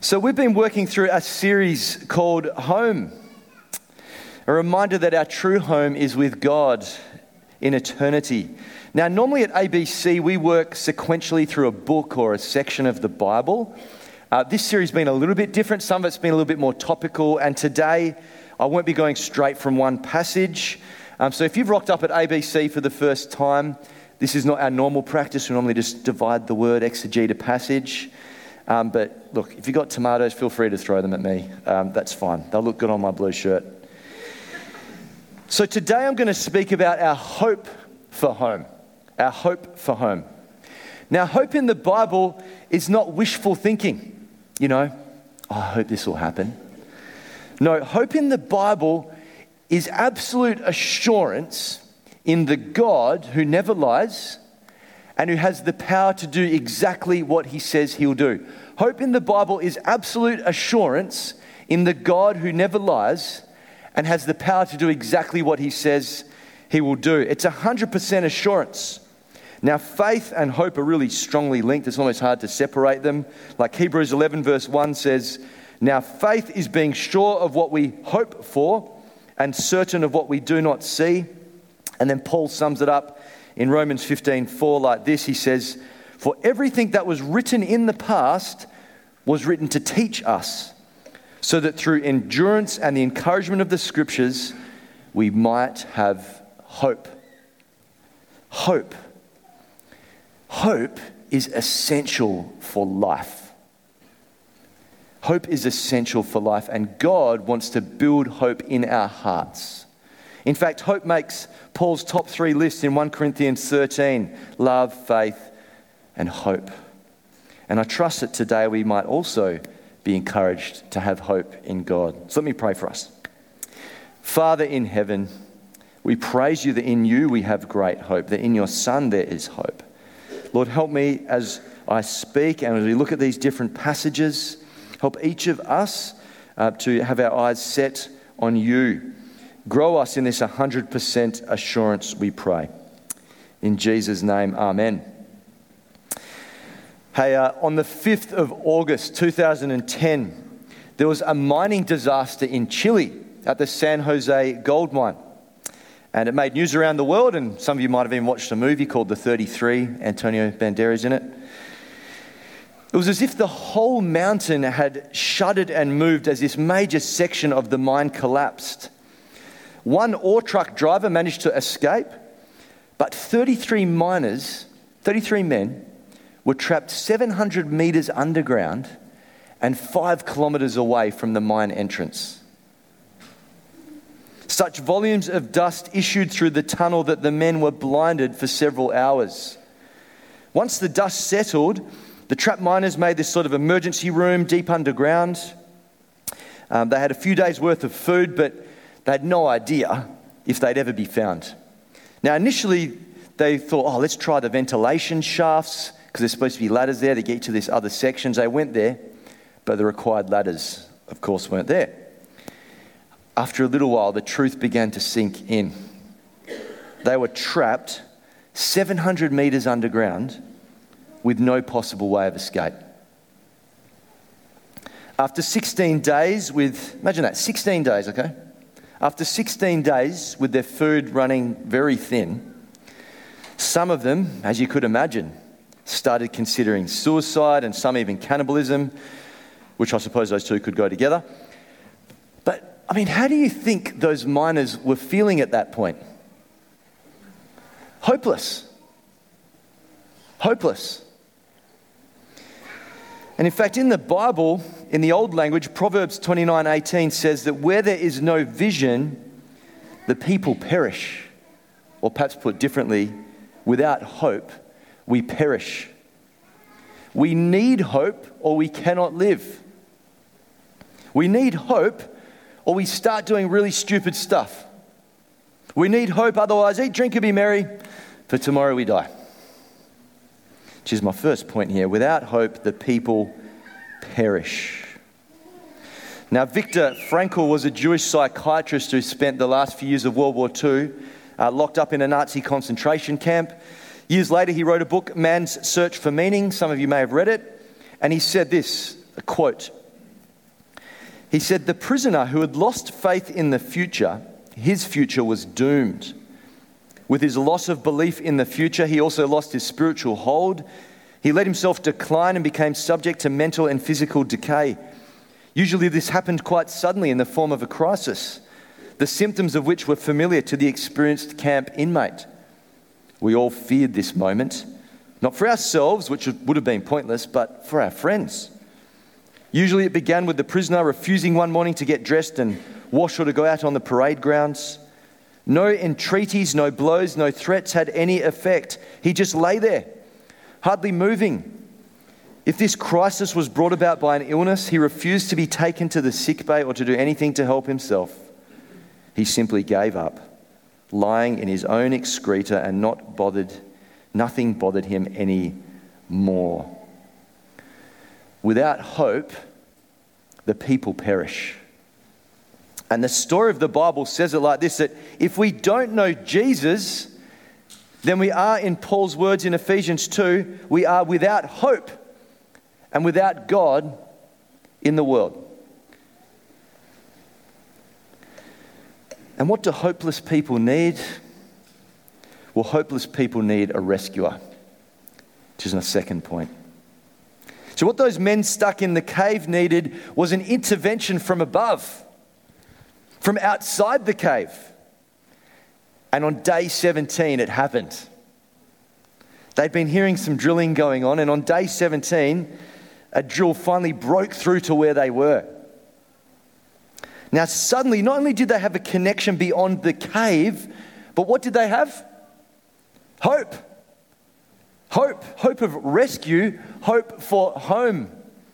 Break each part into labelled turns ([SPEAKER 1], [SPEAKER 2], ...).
[SPEAKER 1] So we've been working through a series called Home. A reminder that our true home is with God in eternity. Now, normally at ABC, we work sequentially through a book or a section of the Bible. This series has been a little bit different. Some of it's been a little bit more topical. And today, I won't be going straight from one passage. So if you've rocked up at ABC for the first time, this is not our normal practice. We normally just divide the word, exegete a passage. But look, if you've got tomatoes, feel free to throw them at me. That's fine. They'll look good on my blue shirt. So today I'm going to speak about our hope for home. Our hope for home. Now, hope in the Bible is not wishful thinking. You know, I hope this will happen. No, hope in the Bible is absolute assurance in the God who never lies and who has the power to do exactly what he says he'll do. Hope in the Bible is absolute assurance in the God who never lies and has the power to do exactly what he says he will do. It's 100% assurance. Now, faith and hope are really strongly linked. It's almost hard to separate them. Like Hebrews 11 verse 1 says, "Now faith is being sure of what we hope for and certain of what we do not see." And then Paul sums it up in Romans 15:4 like this. He says, "For everything that was written in the past was written to teach us, so that through endurance and the encouragement of the scriptures, we might have hope." Hope. Hope is essential for life. Hope is essential for life, and God wants to build hope in our hearts. In fact, hope makes Paul's top 3 lists in 1 Corinthians 13, love, faith, and hope. And I trust that today we might also be encouraged to have hope in God. So let me pray for us. Father in heaven, we praise you that in you we have great hope, that in your Son there is hope. Lord, help me as I speak and as we look at these different passages. Help each of us to have our eyes set on you. Grow us in this 100% assurance, we pray. In Jesus' name, amen. Hey, on the 5th of August 2010, there was a mining disaster in Chile at the San Jose gold mine. And it made news around the world, and some of you might have even watched a movie called The 33, Antonio Banderas in it. It was as if the whole mountain had shuddered and moved as this major section of the mine collapsed. One ore truck driver managed to escape, but 33 men, were trapped 700 meters underground and 5 kilometers away from the mine entrance. Such volumes of dust issued through the tunnel that the men were blinded for several hours. Once the dust settled, the trapped miners made this sort of emergency room deep underground. They had a few days' worth of food, but they had no idea if they'd ever be found. Now, initially, they thought, let's try the ventilation shafts, because there's supposed to be ladders there to get to this other sections. They went there, but the required ladders, of course, weren't there. After a little while, the truth began to sink in. They were trapped 700 meters underground with no possible way of escape. After 16 days imagine that, 16 days, okay? After 16 days with their food running very thin, some of them, as you could imagine, started considering suicide and some even cannibalism, which I suppose those two could go together. But, how do you think those miners were feeling at that point? Hopeless. Hopeless. And in fact, in the Bible, in the old language, Proverbs 29:18 says that where there is no vision, the people perish. Or perhaps put differently, without hope, we perish. We need hope or we cannot live. We need hope or we start doing really stupid stuff. We need hope, otherwise eat, drink and be merry, for tomorrow we die. Which is my first point here. Without hope, the people perish. Now, Viktor Frankl was a Jewish psychiatrist who spent the last few years of World War II locked up in a Nazi concentration camp. Years later, he wrote a book, Man's Search for Meaning. Some of you may have read it. And he said this, a quote, He said, the prisoner who had lost faith in the future, his future was doomed. With his loss of belief in the future, he also lost his spiritual hold. He let himself decline and became subject to mental and physical decay. Usually this happened quite suddenly in the form of a crisis, the symptoms of which were familiar to the experienced camp inmate. We all feared this moment, not for ourselves, which would have been pointless, but for our friends. Usually it began with the prisoner refusing one morning to get dressed and wash or to go out on the parade grounds. No entreaties, no blows, no threats had any effect. He just lay there, hardly moving. If this crisis was brought about by an illness, he refused to be taken to the sickbay or to do anything to help himself. He simply gave up, lying in his own excreta, and nothing bothered him any more. Without hope, the people perish. And the story of the Bible says it like this, that if we don't know Jesus, then we are, in Paul's words in Ephesians 2, we are without hope and without God in the world. And what do hopeless people need? Well, hopeless people need a rescuer, which is my second point. So what those men stuck in the cave needed was an intervention from above, from outside the cave. And on day 17, it happened. They'd been hearing some drilling going on, and on day 17, a drill finally broke through to where they were. Now, suddenly, not only did they have a connection beyond the cave, but what did they have? Hope. Hope of rescue, hope for home.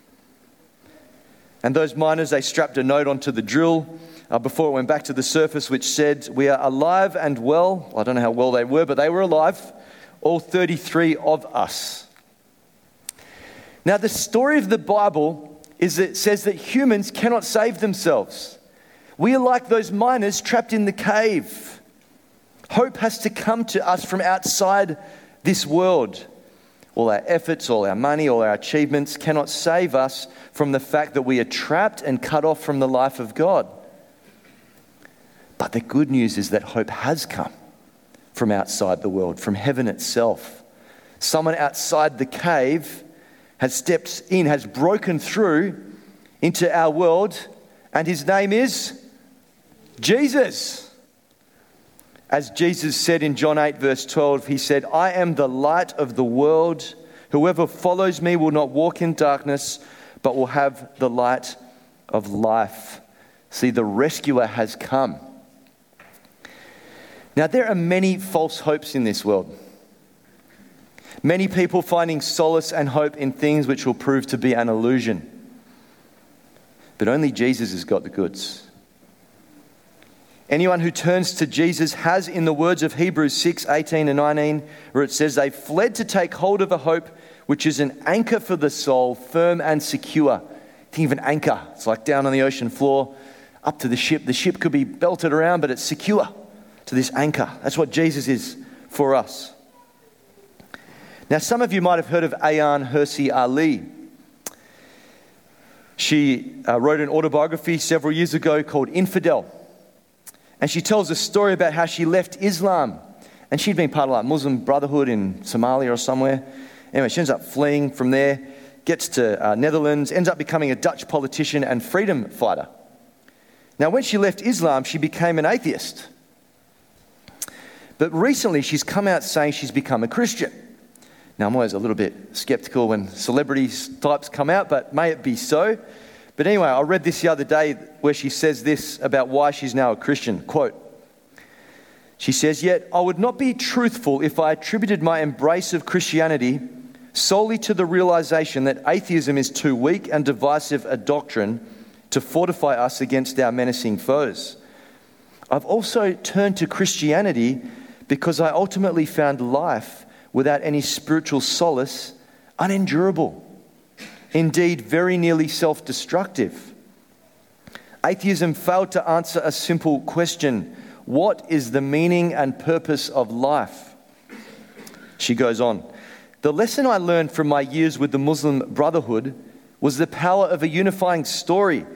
[SPEAKER 1] And those miners, they strapped a note onto the drill before it went back to the surface, which said, "We are alive and well." I don't know how well they were, but they were alive, all 33 of us. Now, the story of the Bible is that it says that humans cannot save themselves. We are like those miners trapped in the cave. Hope has to come to us from outside this world. All our efforts, all our money, all our achievements cannot save us from the fact that we are trapped and cut off from the life of God. But the good news is that hope has come from outside the world, from heaven itself. Someone outside the cave has stepped in, has broken through into our world, and his name is Jesus. As Jesus said in John 8 verse 12, he said, "I am the light of the world. Whoever follows me will not walk in darkness, but will have the light of life." See, the rescuer has come. Now, there are many false hopes in this world. Many people finding solace and hope in things which will prove to be an illusion. But only Jesus has got the goods. Anyone who turns to Jesus has, in the words of Hebrews 6:18 and 19, where it says, "They fled to take hold of a hope which is an anchor for the soul, firm and secure." Think of an anchor. It's like down on the ocean floor, up to the ship. The ship could be belted around, but it's secure to this anchor. That's what Jesus is for us. Now, some of you might have heard of Ayaan Hirsi Ali. She wrote an autobiography several years ago called Infidel. And she tells a story about how she left Islam. And she'd been part of like Muslim Brotherhood in Somalia or somewhere. Anyway, she ends up fleeing from there, gets to Netherlands, ends up becoming a Dutch politician and freedom fighter. Now, when she left Islam, she became an atheist. But recently, she's come out saying she's become a Christian. Now, I'm always a little bit skeptical when celebrities types come out, but may it be so. But anyway, I read this the other day where she says this about why she's now a Christian. Quote, she says, "Yet I would not be truthful if I attributed my embrace of Christianity solely to the realization that atheism is too weak and divisive a doctrine to fortify us against our menacing foes. I've also turned to Christianity because I ultimately found life without any spiritual solace unendurable. Indeed, very nearly self-destructive. Atheism failed to answer a simple question: what is the meaning and purpose of life?" She goes on, "The lesson I learned from my years with the Muslim Brotherhood was the power of a unifying story,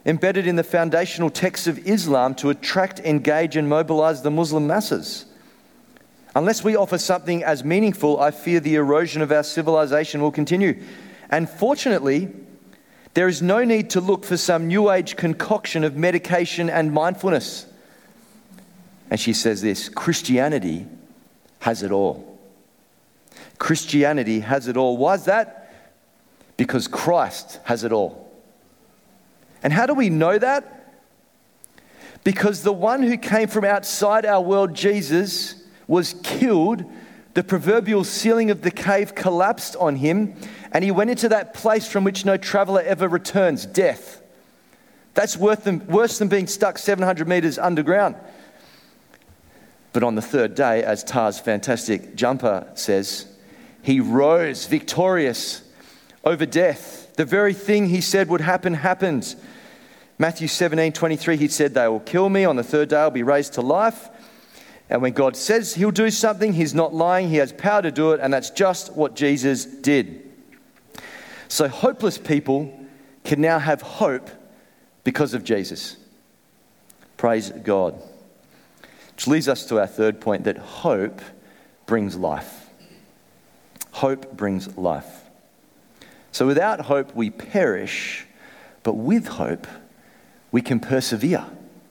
[SPEAKER 1] embedded in the foundational texts of Islam to attract, engage, and mobilize the Muslim masses. Unless we offer something as meaningful, I fear the erosion of our civilization will continue. And fortunately, there is no need to look for some new age concoction of medication and mindfulness. And she says this: Christianity has it all. Christianity has it all. Why is that? Because Christ has it all. And how do we know that? Because the one who came from outside our world, Jesus, was killed. The proverbial ceiling of the cave collapsed on him, and he went into that place from which no traveler ever returns, death. That's worse than being stuck 700 meters underground. But on the third day, as Tar's fantastic jumper says, he rose victorious over death. The very thing he said would happen, happened. Matthew 17:23, he said, they will kill me. On the third day, I'll be raised to life. And when God says he'll do something, he's not lying. He has power to do it. And that's just what Jesus did. So hopeless people can now have hope because of Jesus. Praise God. Which leads us to our third point, that hope brings life. Hope brings life. So without hope, we perish, but with hope, we can persevere.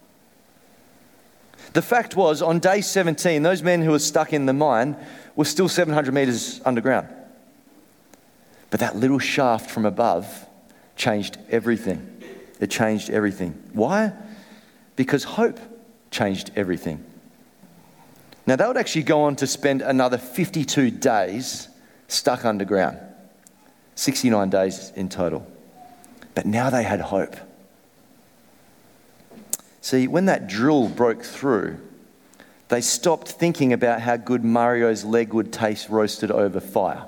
[SPEAKER 1] The fact was, on day 17, those men who were stuck in the mine were still 700 meters underground. But that little shaft from above changed everything. It changed everything. Why? Because hope changed everything. Now, they would actually go on to spend another 52 days stuck underground. 69 days in total. But now they had hope. See, when that drill broke through, they stopped thinking about how good Mario's leg would taste roasted over fire.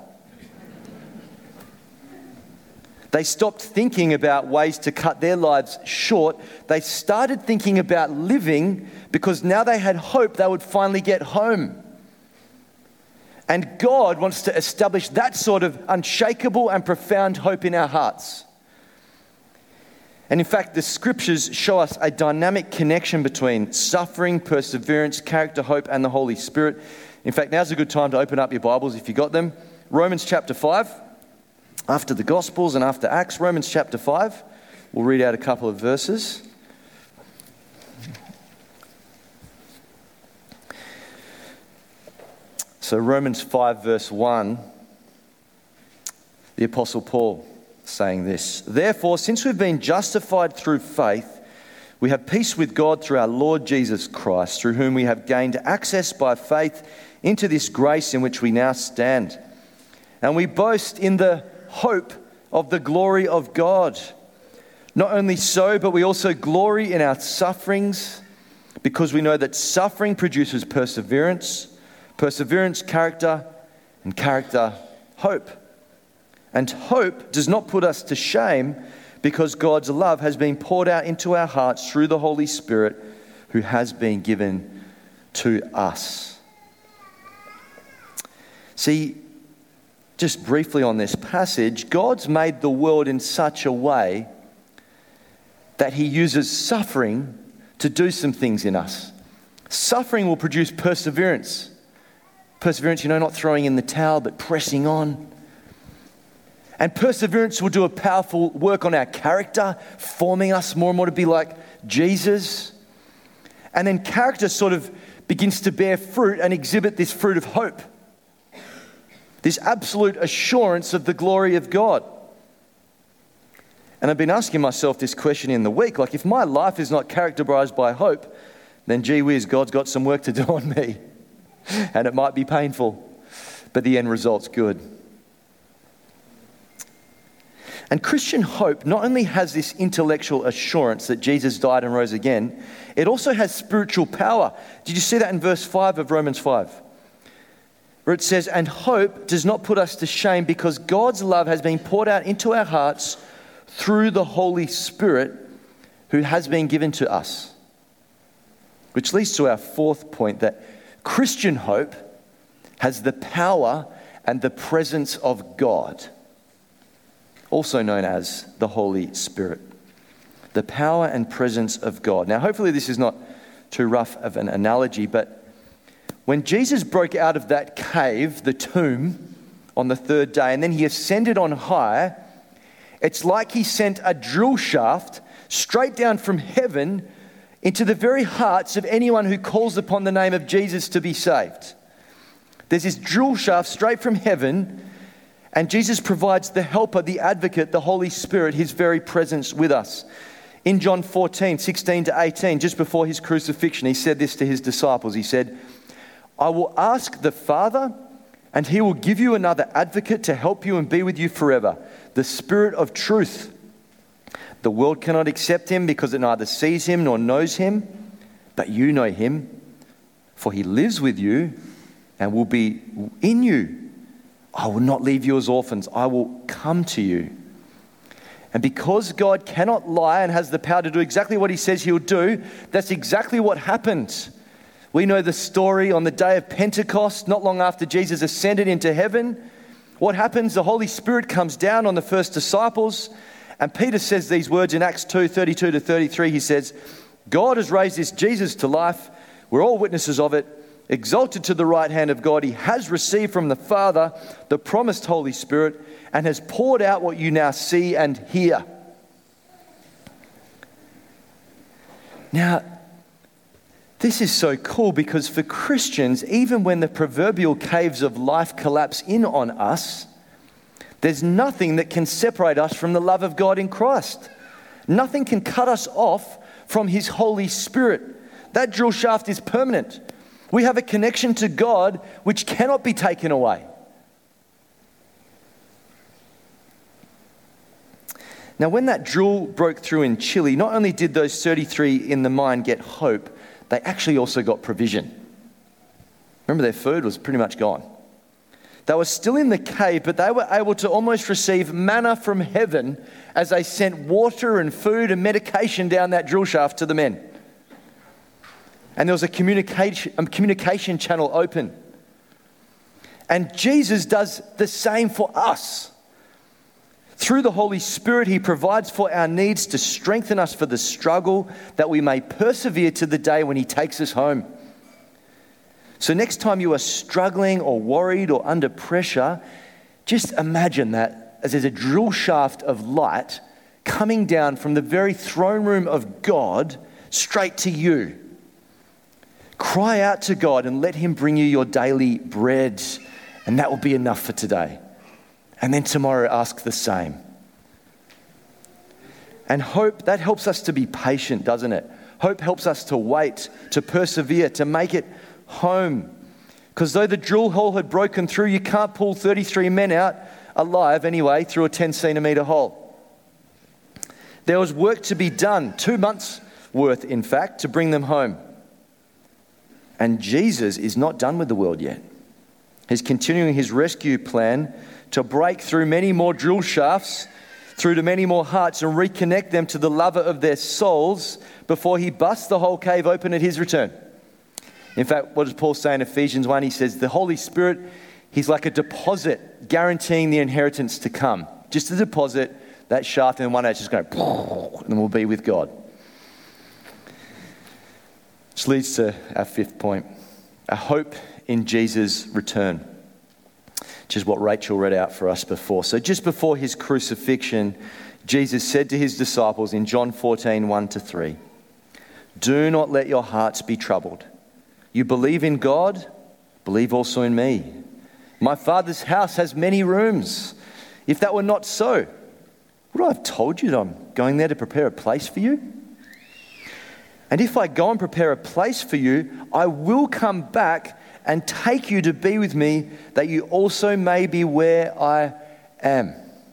[SPEAKER 1] They stopped thinking about ways to cut their lives short. They started thinking about living, because now they had hope they would finally get home. And God wants to establish that sort of unshakable and profound hope in our hearts. And in fact, the scriptures show us a dynamic connection between suffering, perseverance, character, hope, and the Holy Spirit. In fact, now's a good time to open up your Bibles if you got them. Romans chapter 5, after the Gospels and after Acts, Romans chapter 5. We'll read out a couple of verses. So Romans 5 verse 1, the Apostle Paul saying this: Therefore, since we've been justified through faith, we have peace with God through our Lord Jesus Christ, through whom we have gained access by faith into this grace in which we now stand. And we boast in the hope of the glory of God. Not only so, but we also glory in our sufferings, because we know that suffering produces perseverance, perseverance, character, and character, hope. And hope does not put us to shame, because God's love has been poured out into our hearts through the Holy Spirit who has been given to us. See, just briefly on this passage, God's made the world in such a way that he uses suffering to do some things in us. Suffering will produce perseverance. Perseverance, not throwing in the towel, but pressing on. And perseverance will do a powerful work on our character, forming us more and more to be like Jesus. And then character sort of begins to bear fruit and exhibit this fruit of hope. This absolute assurance of the glory of God. And I've been asking myself this question in the week, like, if my life is not characterized by hope, then gee whiz, God's got some work to do on me. And it might be painful, but the end result's good. And Christian hope not only has this intellectual assurance that Jesus died and rose again, it also has spiritual power. Did you see that in verse 5 of Romans 5? Where it says, and hope does not put us to shame, because God's love has been poured out into our hearts through the Holy Spirit who has been given to us. Which leads to our fourth point, that Christian hope has the power and the presence of God, also known as the Holy Spirit. the power and presence of God. Now, hopefully this is not too rough of an analogy, but when Jesus broke out of that cave, the tomb, on the third day, and then he ascended on high, it's like he sent a drill shaft straight down from heaven into the very hearts of anyone who calls upon the name of Jesus to be saved. There's this drill shaft straight from heaven, and Jesus provides the helper, the advocate, the Holy Spirit, his very presence with us. In John 14, 16 to 18, just before his crucifixion, he said this to his disciples. He said, I will ask the Father, and he will give you another advocate to help you and be with you forever, the Spirit of truth. The world cannot accept him because it neither sees him nor knows him, but you know him, for he lives with you and will be in you. I will not leave you as orphans. I will come to you. And because God cannot lie and has the power to do exactly what he says he'll do, that's exactly what happened. We know the story on the day of Pentecost, not long after Jesus ascended into heaven. What happens? The Holy Spirit comes down on the first disciples, and Peter says these words in Acts 2, 32 to 33. He says, God has raised this Jesus to life. We're all witnesses of it. Exalted to the right hand of God, he has received from the Father the promised Holy Spirit and has poured out what you now see and hear. Now, this is so cool because for Christians, even when the proverbial caves of life collapse in on us, there's nothing that can separate us from the love of God in Christ. Nothing can cut us off from his Holy Spirit. That drill shaft is permanent. We have a connection to God which cannot be taken away. Now, when that drill broke through in Chile, not only did those 33 in the mine get hope, they actually also got provision. Remember, their food was pretty much gone. They were still in the cave, but they were able to almost receive manna from heaven as they sent water and food and medication down that drill shaft to the men. And there was a communication channel open. And Jesus does the same for us. Through the Holy Spirit, he provides for our needs to strengthen us for the struggle, that we may persevere to the day when he takes us home. So next time you are struggling or worried or under pressure, just imagine that as there's a drill shaft of light coming down from the very throne room of God straight to you. Cry out to God and let him bring you your daily bread, and that will be enough for today. And then tomorrow ask the same. And hope, that helps us to be patient, doesn't it? Hope helps us to wait, to persevere, to make it home. Because though the drill hole had broken through, you can't pull 33 men out alive anyway through a 10-centimetre hole. There was work to be done, 2 months worth, in fact, to bring them home. And Jesus is not done with the world yet. He's continuing his rescue plan to break through many more drill shafts, through to many more hearts, and reconnect them to the lover of their souls before he busts the whole cave open at his return. In fact, what does Paul say in Ephesians 1? He says, the Holy Spirit, he's like a deposit guaranteeing the inheritance to come. Just a deposit, that shaft, and then one day it's just going, and we'll be with God. Which leads to our fifth point, a hope in Jesus' return, which is what Rachel read out for us before. So just before his crucifixion, Jesus said to his disciples in John 14, 1-3, do not let your hearts be troubled. You believe in God, believe also in me. My Father's house has many rooms. If that were not so, would I have told you that I'm going there to prepare a place for you? And if I go and prepare a place for you, I will come back and take you to be with me, that you also may be where I am.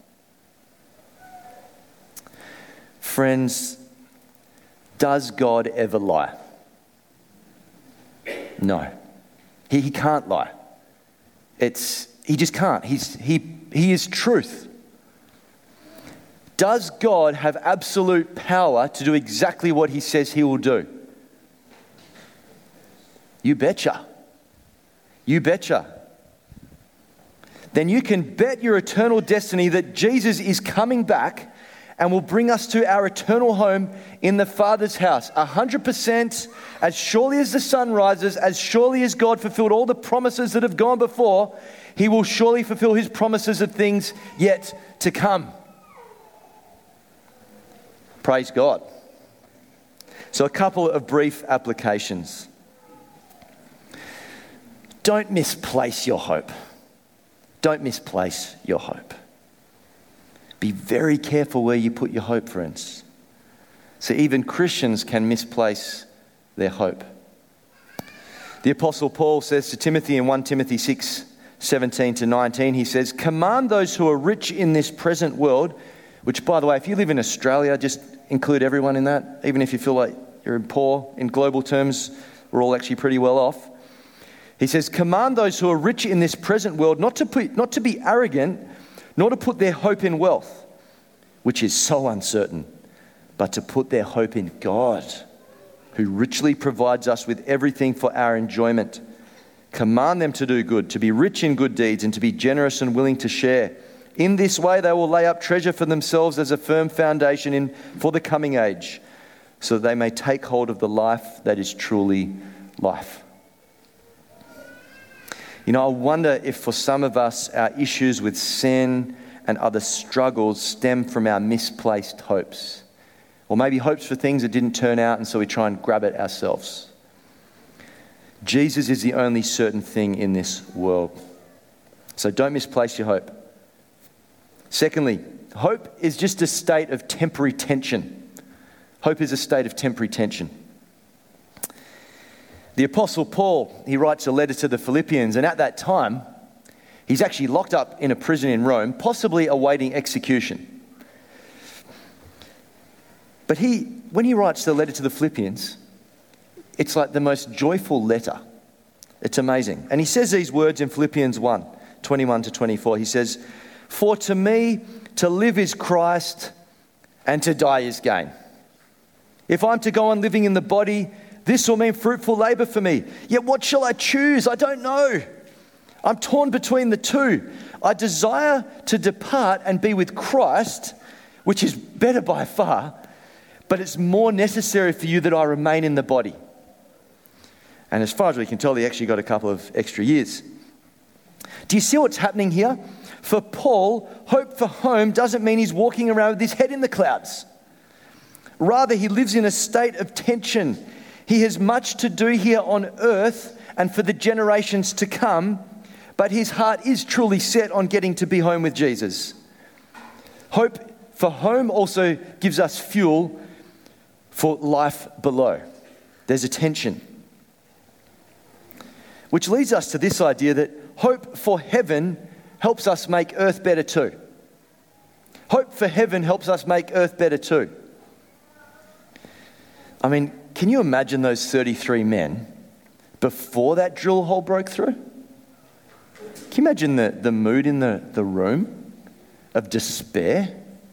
[SPEAKER 1] Friends, does God ever lie? No. He can't lie. He just can't. He is truth. Does God have absolute power to do exactly what he says he will do? You betcha. You betcha. Then you can bet your eternal destiny that Jesus is coming back and will bring us to our eternal home in the Father's house. 100%, as surely as the sun rises, as surely as God fulfilled all the promises that have gone before, he will surely fulfill his promises of things yet to come. Praise God. So a couple of brief applications. Don't misplace your hope. Don't misplace your hope. Be very careful where you put your hope, friends. So even Christians can misplace their hope. The Apostle Paul says to Timothy in 1 Timothy 6:17-19, he says, "Command those who are rich in this present world," which, by the way, if you live in Australia, just include everyone in that. Even if you feel like you're poor, in global terms, we're all actually pretty well off. He says, "Command those who are rich in this present world not to be arrogant, nor to put their hope in wealth, which is so uncertain, but to put their hope in God, who richly provides us with everything for our enjoyment. Command them to do good, to be rich in good deeds, and to be generous and willing to share. In this way they will lay up treasure for themselves as a firm foundation for the coming age, so that they may take hold of the life that is truly life." You know, I wonder if for some of us, our issues with sin and other struggles stem from our misplaced hopes. Or maybe hopes for things that didn't turn out, and so we try and grab it ourselves. Jesus is the only certain thing in this world. So don't misplace your hope. Secondly, hope is just a state of temporary tension. Hope is a state of temporary tension. The Apostle Paul, he writes a letter to the Philippians, and at that time, he's actually locked up in a prison in Rome, possibly awaiting execution. But when he writes the letter to the Philippians, it's like the most joyful letter. It's amazing. And he says these words in Philippians 1:21-24. He says, "For to me, to live is Christ, and to die is gain. If I'm to go on living in the body, this will mean fruitful labor for me. Yet what shall I choose? I don't know. I'm torn between the two. I desire to depart and be with Christ, which is better by far, but it's more necessary for you that I remain in the body." And as far as we can tell, he actually got a couple of extra years. Do you see what's happening here? For Paul, hope for home doesn't mean he's walking around with his head in the clouds. Rather, he lives in a state of tension. He has much to do here on earth and for the generations to come, but his heart is truly set on getting to be home with Jesus. Hope for home also gives us fuel for life below. There's a tension. Which leads us to this idea that hope for heaven helps us make earth better too. Hope for heaven helps us make earth better too. I mean, can you imagine those 33 men before that drill hole broke through? Can you imagine the mood in the room of despair?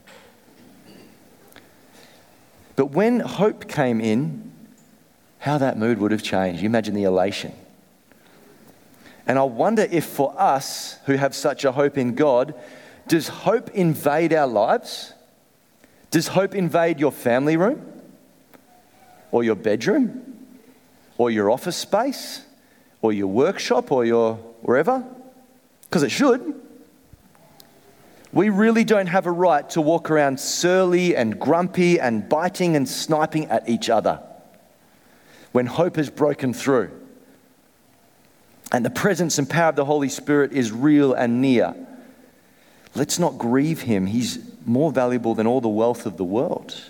[SPEAKER 1] But when hope came in, how that mood would have changed. You imagine the elation. And I wonder if for us who have such a hope in God, does hope invade our lives? Does hope invade your family room? Or your bedroom? Or your office space? Or your workshop? Or your wherever? Because it should. We really don't have a right to walk around surly and grumpy and biting and sniping at each other when hope has broken through. And the presence and power of the Holy Spirit is real and near. Let's not grieve him. He's more valuable than all the wealth of the world.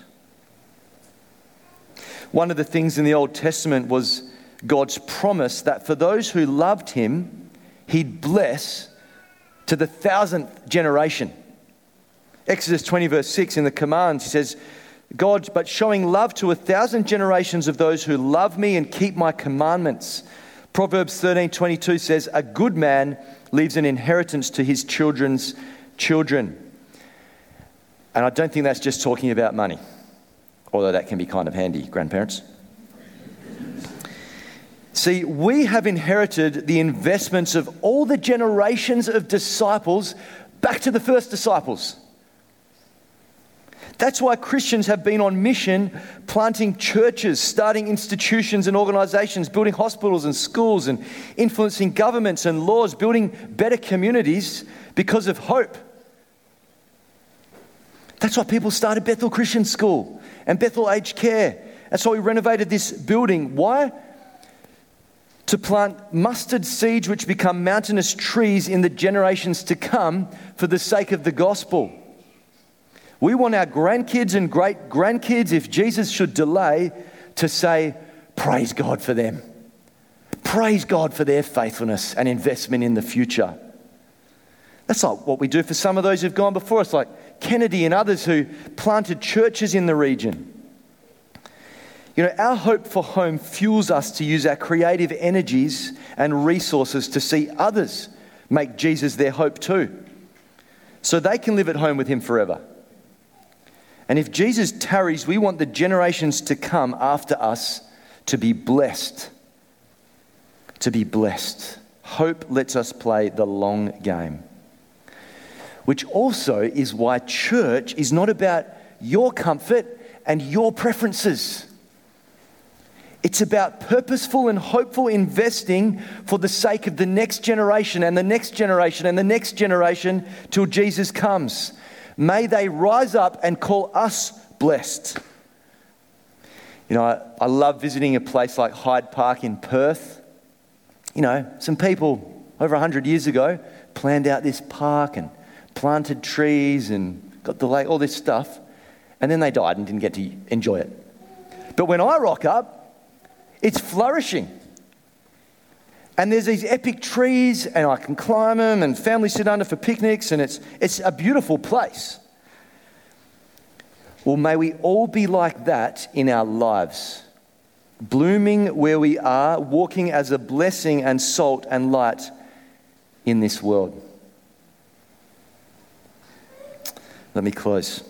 [SPEAKER 1] One of the things in the Old Testament was God's promise that for those who loved him, he'd bless to the 1,000th generation. Exodus 20 verse 6 in the commands, he says, "God, but showing love to 1,000 generations of those who love me and keep my commandments." Proverbs 13:22 says, "A good man leaves an inheritance to his children's children." And I don't think that's just talking about money, although that can be kind of handy, grandparents. See, we have inherited the investments of all the generations of disciples back to the first disciples. That's why Christians have been on mission, planting churches, starting institutions and organizations, building hospitals and schools, and influencing governments and laws, building better communities because of hope. That's why people started Bethel Christian School and Bethel Aged Care. That's why we renovated this building. Why? To plant mustard seeds which become mountainous trees in the generations to come for the sake of the gospel. We want our grandkids and great-grandkids, if Jesus should delay, to say, praise God for them. Praise God for their faithfulness and investment in the future. That's like what we do for some of those who've gone before us, like Kennedy and others who planted churches in the region. You know, our hope for home fuels us to use our creative energies and resources to see others make Jesus their hope too, so they can live at home with him forever. And if Jesus tarries, we want the generations to come after us to be blessed. To be blessed. Hope lets us play the long game. Which also is why church is not about your comfort and your preferences. It's about purposeful and hopeful investing for the sake of the next generation and the next generation and the next generation till Jesus comes. May they rise up and call us blessed. You know, I love visiting a place like Hyde Park in Perth. You know, some people over 100 years ago planned out this park and planted trees and got the lake, all this stuff, and then they died and didn't get to enjoy it. But when I rock up, it's flourishing. And there's these epic trees, and I can climb them, and families sit under for picnics, and it's a beautiful place. Well, may we all be like that in our lives, blooming where we are, walking as a blessing and salt and light in this world. Let me close.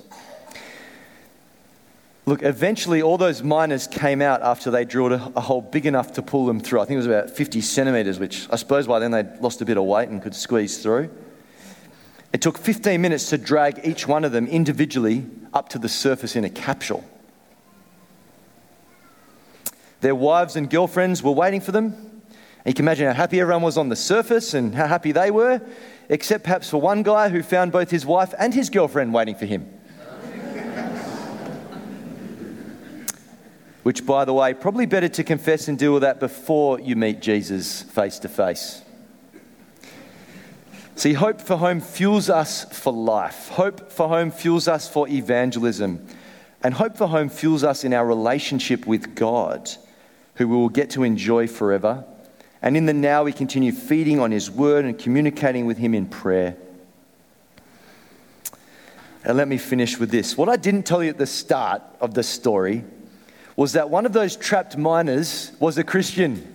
[SPEAKER 1] Look, eventually all those miners came out after they drilled a hole big enough to pull them through. I think it was about 50 centimetres, which I suppose by then they'd lost a bit of weight and could squeeze through. It took 15 minutes to drag each one of them individually up to the surface in a capsule. Their wives and girlfriends were waiting for them. And you can imagine how happy everyone was on the surface and how happy they were, except perhaps for one guy who found both his wife and his girlfriend waiting for him. Which, by the way, probably better to confess and deal with that before you meet Jesus face to face. See, hope for home fuels us for life. Hope for home fuels us for evangelism. And hope for home fuels us in our relationship with God, who we will get to enjoy forever. And in the now, we continue feeding on his word and communicating with him in prayer. And let me finish with this. What I didn't tell you at the start of the story was that one of those trapped miners was a Christian.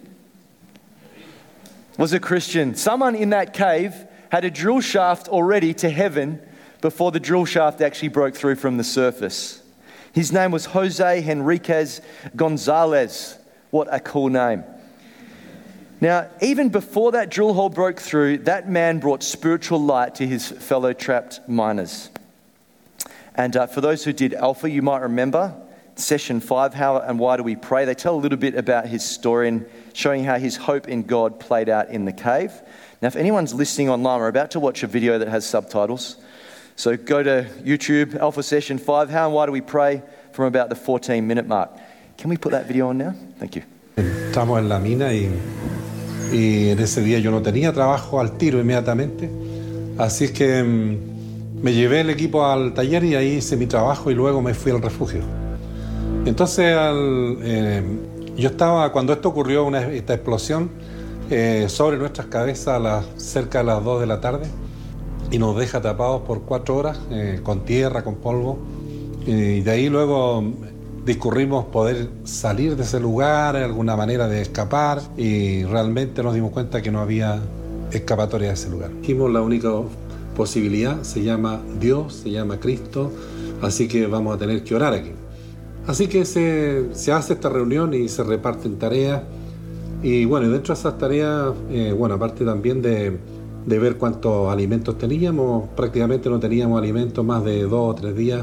[SPEAKER 1] Someone in that cave had a drill shaft already to heaven before the drill shaft actually broke through from the surface. His name was Jose Henriquez Gonzalez. What a cool name. Now, even before that drill hole broke through, that man brought spiritual light to his fellow trapped miners. And for those who did Alpha, you might remember Session 5, How and Why Do We Pray? They tell a little bit about his story and showing how his hope in God played out in the cave. Now, if anyone's listening online, we're about to watch a video that has subtitles. So go to YouTube, Alpha Session 5, How and Why Do We Pray, from about the 14-minute mark. Can we put that video on now? Thank you.
[SPEAKER 2] Estamos en la mina y en ese día yo no tenía trabajo al tiro inmediatamente. Así es que me llevé el equipo al taller y ahí hice mi trabajo y luego me fui al refugio. Entonces, yo estaba, cuando esto ocurrió, esta explosión, sobre nuestras cabezas cerca de las 2 de la tarde y nos deja tapados por 4 horas, con tierra, con polvo. Y de ahí luego discurrimos poder salir de ese lugar, alguna manera de escapar, y realmente nos dimos cuenta que no había escapatoria de ese lugar. Dijimos, la única posibilidad se llama Dios, se llama Cristo, así que vamos a tener que orar aquí. Así que se hace esta reunión y se reparten tareas. Y bueno, dentro de esas tareas, aparte también de ver cuántos alimentos teníamos, prácticamente no teníamos alimentos más de 2 o 3 días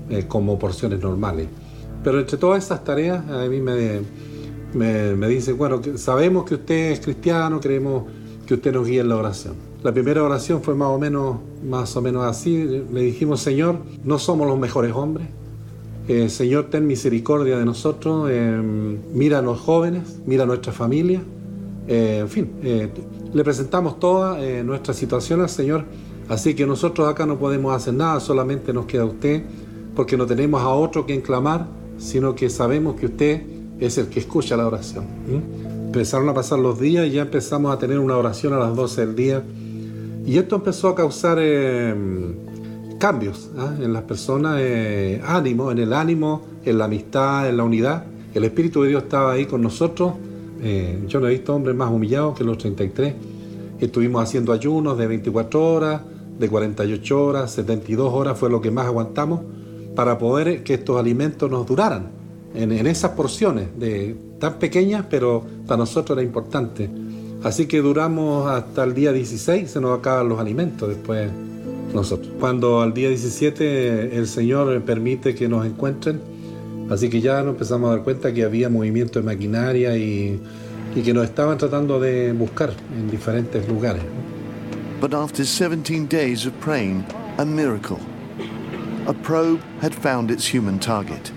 [SPEAKER 2] como porciones normales. Pero entre todas esas tareas, a mí me dicen, bueno, sabemos que usted es cristiano, queremos que usted nos guíe en la oración. La primera oración fue más o menos así. Le dijimos, Señor, no somos los mejores hombres. Señor, ten misericordia de nosotros. Mira a los jóvenes, mira a nuestra familia. En fin, le presentamos toda nuestra situación al Señor. Así que nosotros acá no podemos hacer nada, solamente nos queda usted, porque no tenemos a otro que clamar, sino que sabemos que usted es el que escucha la oración. Empezaron a pasar los días y ya empezamos a tener una oración a las 12 del día. Y esto empezó a causar cambios en las personas, ánimo, en el ánimo, en la amistad, en la unidad. El Espíritu de Dios estaba ahí con nosotros. Yo no he visto hombres más humillados que los 33. Estuvimos haciendo ayunos de 24 horas, de 48 horas, 72 horas fue lo que más aguantamos para poder que estos alimentos nos duraran en esas porciones tan pequeñas, pero para nosotros era importante. Así que duramos hasta el día 16, se nos acaban los alimentos después nosotros. Cuando al día 17 el Señor permite que nos encuentren, así que ya nos empezamos a dar cuenta que había movimiento de maquinaria y que nos estaban tratando de buscar en diferentes lugares.
[SPEAKER 3] But after 17 days of praying, a miracle. A probe had found its human target.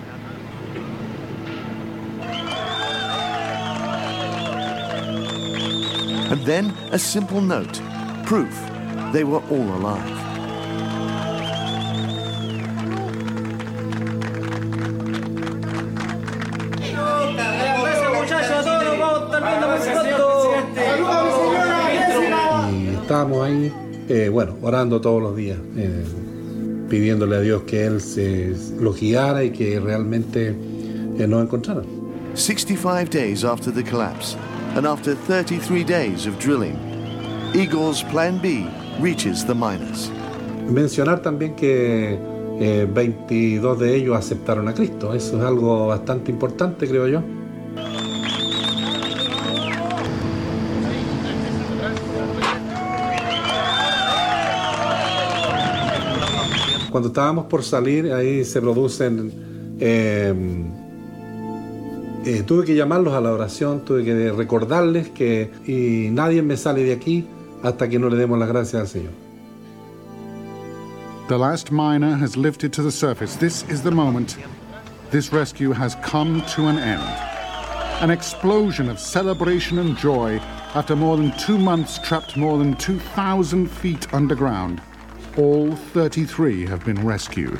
[SPEAKER 3] And then a simple note, proof they were all alive.
[SPEAKER 2] Y estábamos ahí, orando todos los días, pidiéndole a Dios que Él los guiara y que realmente nos encontraran.
[SPEAKER 3] 65 days after the collapse, and after 33 days of drilling, Igor's Plan B reaches the miners.
[SPEAKER 2] Mencionar también que 22 de ellos aceptaron a Cristo. Eso es algo bastante importante, creo yo. Cuando estábamos por salir, ahí se producen... tuve que llamarlos a la oración, tuve que recordarles y nadie me sale de aquí hasta que no le demos las gracias al Señor.
[SPEAKER 4] The last miner has lifted to the surface. This is the moment. This rescue has come to an end. An explosion of celebration and joy after more than 2 months trapped more than 2,000 feet underground. All 33 have been rescued.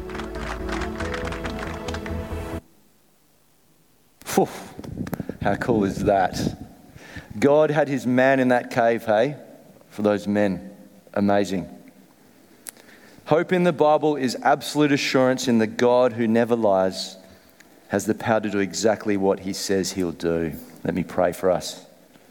[SPEAKER 1] How cool is that? God had his man in that cave, hey? For those men. Amazing. Hope in the Bible is absolute assurance in the God who never lies, has the power to do exactly what he says he'll do. Let me pray for us.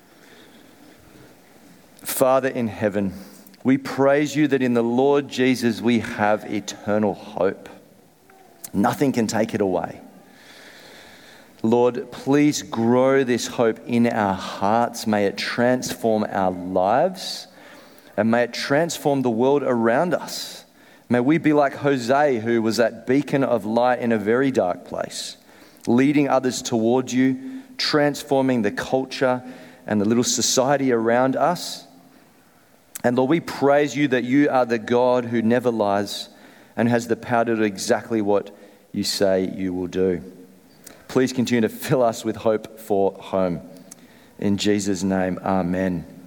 [SPEAKER 1] Father in heaven, we praise you that in the Lord Jesus we have eternal hope. Nothing can take it away. Lord, please grow this hope in our hearts. May it transform our lives and may it transform the world around us. May we be like Jose, who was that beacon of light in a very dark place, leading others towards you, transforming the culture and the little society around us. And Lord, we praise you that you are the God who never lies and has the power to do exactly what you say you will do. Please continue to fill us with hope for home. In Jesus' name, amen.